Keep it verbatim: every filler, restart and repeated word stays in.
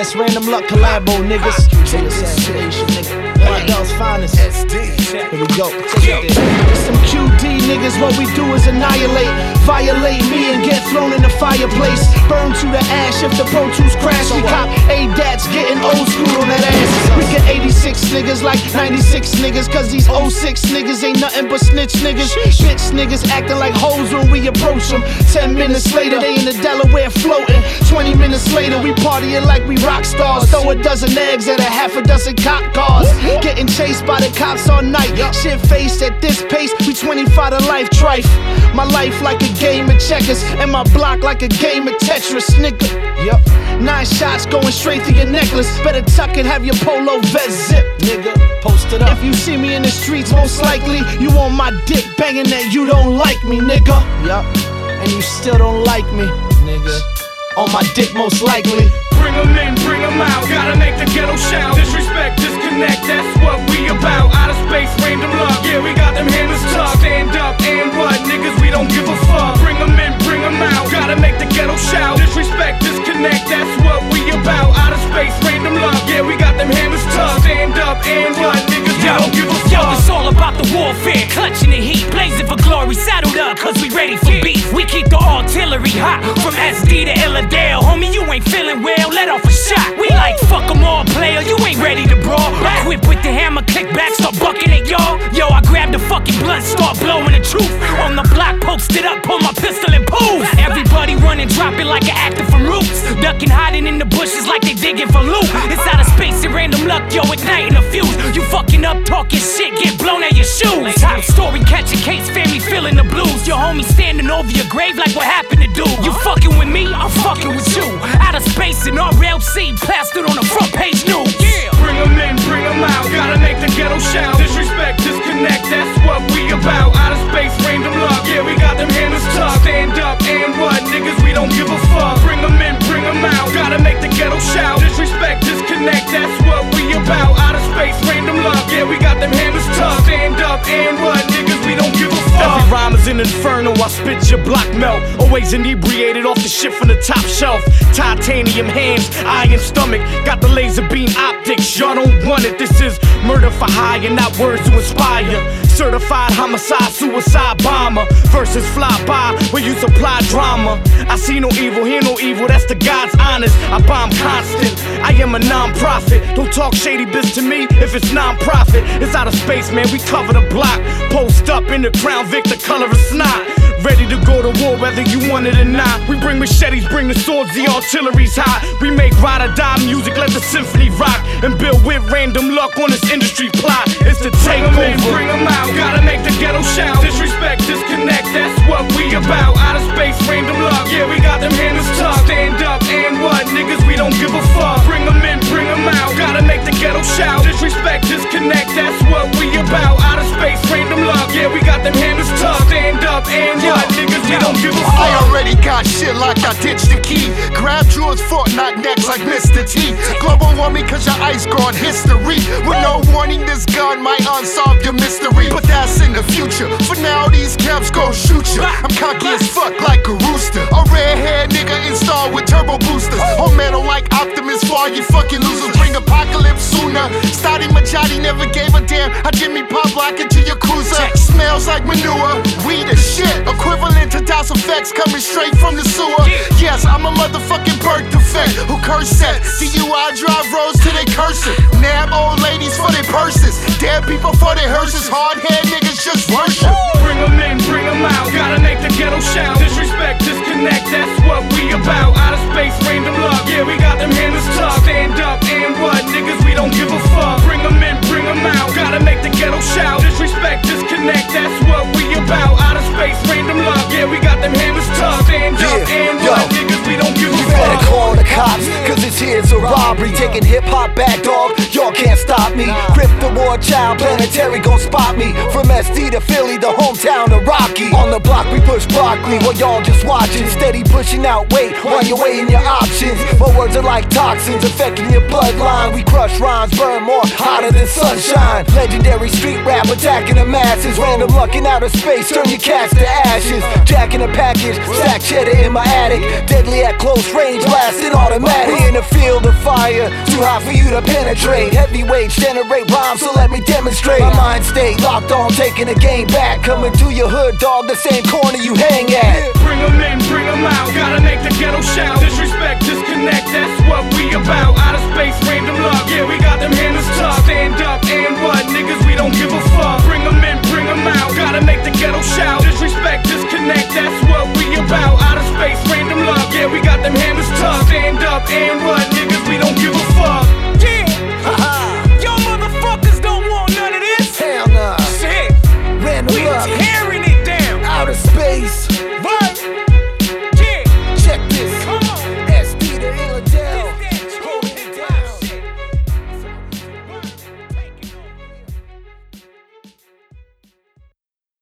S Random Luck collabo, niggas. Say assassination, nigga. Ardell's finest. Here we go. It's some Q D niggas, what we do is annihilate, violate me and get thrown in the fireplace. Burn to the ash if the Pro Tools crash. We cop A-Dats getting old school on that ass. We get eighty-six niggas like ninety-six niggas, cause these oh six niggas ain't nothing but snitch niggas. Bitch niggas acting like hoes when we approach them. Ten minutes later, they in the Delaware floating. Twenty minutes later, we partying like we rock stars. Throw a dozen eggs at a half a dozen cop cars. Getting chased by the cops all night. Shit faced at this pace, we twenty-five to life trife. My life like a game of checkers, and my block like a game of Tetris, nigga. Yup. Nine shots going straight through your necklace. Better tuck it, have your polo vest zip, nigga. Post it up. If you see me in the streets, most likely you on my dick banging that you don't like me, nigga. Yup. And you still don't like me, nigga. On my dick, most likely. Bring them in, bring them out. Gotta make the ghetto shout. Disrespect, disconnect, that's what we about. Out of space, random luck. Yeah, we got them handles tough. Stand up, and what? Niggas, we don't give a fuck. Bring them in, bring them out. Gotta make the ghetto shout. Disrespect, disconnect, that's what we about. Out of space, random luck. Yeah, we got them handles tough. Stand up, and what? Niggas, we don't give a fuck. Yo, it's all about the warfare. Clutching the heat, blazing for glory. Saddled up, cause we ready for beef. We keep the artillery hot. From S D to Illadale. Homie, you ain't feeling well. Let off a shot. We like fuck 'em all, player. You ain't ready to brawl. Equipped with the hammer, click back, start bucking at y'all. Yo, I grab the fucking blunt, start blowing the truth. On the block, posted up, pull my pistol and poof. Everybody running, drop it like an actor from Roots. Ducking, hiding in the bushes like they digging for loot. It's out of space and random luck, yo, igniting a fuse. You fucking up, talking shit, get blown out your shoes. Top story, catch a case, family feeling the blues. Your homie standing over your grave like what happened to do. You fucking with me, I'm fucking with you. Out of space and R L C plastered on the front page news. Yeah. Bring them in, bring them out. Gotta make the ghetto shout. Disrespect, disconnect, that's what we about. Out of space, random luck. Yeah, we got them handles tough. Stand up, and what? Niggas, we don't give a fuck. Bring them in, bring them out. Gotta make the ghetto shout. Disrespect, disconnect, that's what we about. Out of space, random luck. Yeah, we got them handles tough. Stand up, and what? Niggas, we don't give a fuck. Every rhyme is an inferno, I spit your block melt. Always inebriated off the shit from the top shelf. Titanium hands, iron stomach. Got the laser beam optics, y'all don't want it. This is murder for hire, not words to inspire. Certified homicide, suicide bomber. Versus fly by where you supply drama. I see no evil, hear no evil, that's the God's honest. I bomb constant, I am a non-profit. Don't talk shady bitch to me if it's non-profit. It's out of space, man, we cover the block. Post up in the Crown Vic, the color of snot. Ready to go to war whether you want it or not. We bring machetes, bring the swords, the artillery's hot. We make ride or die music, let the symphony rock. And build with random luck on this industry plot. It's the takeover. Bring them in, bring them out. Gotta make the ghetto shout. Disrespect, disconnect, that's what we about. Out of space, random luck. Yeah, we got them handles tough. Stand up, and what? Niggas, we don't give a fuck. Bring them in, bring them out. Gotta make the ghetto shout. Disrespect, disconnect, that's what we about. Out of space, random luck. Yeah, we got them handles tough. Stand up, and what? Niggas, we don't give a fuck. I already got shit like I ditched the key. Grab drawers, Fortnite next like Mister T. Global warming cause your ice gone history. With no warning, this gun might unsolve your mystery. But that's in the future. For now, these camps gon' shoot you. I'm cocky as fuck like a rooster. A red-haired nigga installed with turbo boosters. Oh man, I'm like Optimus for all you fucking losers. Bring apocalypse sooner. Starting Machadi never gave a damn. I Jimmy Pop block into your cruiser. Smells like manure. We the shit. Equivalent to DOS effects coming straight from the sewer. Yes, I'm a motherfucking birth defect who curse set. D U I drive roads till they cursing. Nab old ladies for their purses. Dead people for their hearses. Hard head niggas just worship. Bring them in, bring them out. Gotta make the ghetto shout. Disrespect, disconnect, that's what we about. Out of space, random luck. Yeah, we got them handles tough. Stand up, and what? Niggas, we don't give a fuck. Bring them in, bring them out. Gotta make the ghetto shout. Disrespect, disconnect, that's what we about. Out of space, random luck. Yeah, we got them handles tough. Stand up, and what? Niggas, we don't give a fuck. Better call the cops, cause this here's a robbery. Taking hip-hop back, dog, y'all can't stop me. Crip the war child, planetary gon' spot me. From S D to Philly, the hometown of Rocky. On the block we push broccoli, while y'all just watching. Steady pushing out weight, while you're weighing your options. My words are like toxins, affecting your bloodline. We crush rhymes, burn more, hotter than sunshine. Legendary street rap, attacking the masses. Random luck in outer space, turn your cats to ashes. Jack in a package, stack cheddar in my attic. Deadly at close range, blasting automatic. We in the field of fire, too hot for you to penetrate. Heavyweights generate rhymes, so let me demonstrate. My mind state locked on, taking the game back. Coming to your hood, dog, the same corner you hang at. Bring them in, bring them out. Gotta make the ghetto shout. Disrespect, disconnect, that's what we about. Outer space, random luck. Yeah, we got them handles tough. Stand up and what? Niggas, we don't give a fuck. Bring them in, bring them out. Gotta make the ghetto shout.